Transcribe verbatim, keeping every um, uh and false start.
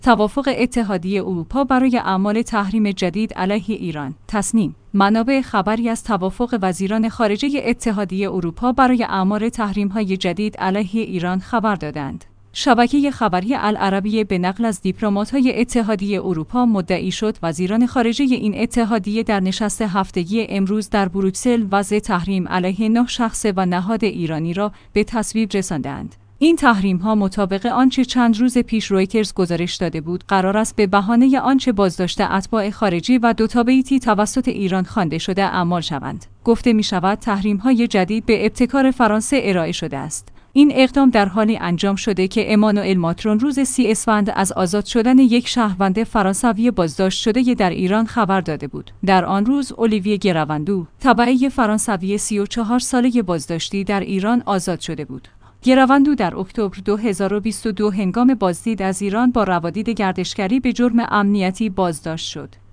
توافق اتحادیه اروپا برای اعمال تحریم جدید علیه ایران. تصنیم: منابع خبری از توافق وزیران خارجه اتحادیه اروپا برای اعمال تحریم‌های جدید علیه ایران خبر دادند. شبکه خبری العربیه به نقل از دیپلمات‌های اتحادیه اروپا مدعی شد وزیران خارجه این اتحادیه در نشست هفتگی امروز در بروکسل وضع تحریم علیه نه شخص و نهاد ایرانی را به تصویب رساندند. این تحریم‌ها مطابق آنچه چند روز پیش رویترز گزارش داده بود، قرار است به بهانه آنچه بازداشت اتباع خارجی و دو تابعیتی توسط ایران خوانده شده اعمال شوند. گفته می‌شود تحریم‌های جدید به ابتکار فرانسه ارائه شده است. این اقدام در حالی انجام شده که امانوئل ماکرون روز سی اسفند از آزاد شدن یک شهروند فرانسوی بازداشت شده در ایران خبر داده بود. در آن روز اولیویه گراوندو، تبعی فرانسوی سی و چهار ساله بازداشتی در ایران آزاد شده بود. گراوندو در اکتبر دو هزار و بیست و دو هنگام بازدید از ایران با روادید گردشگری به جرم امنیتی بازداشت شد.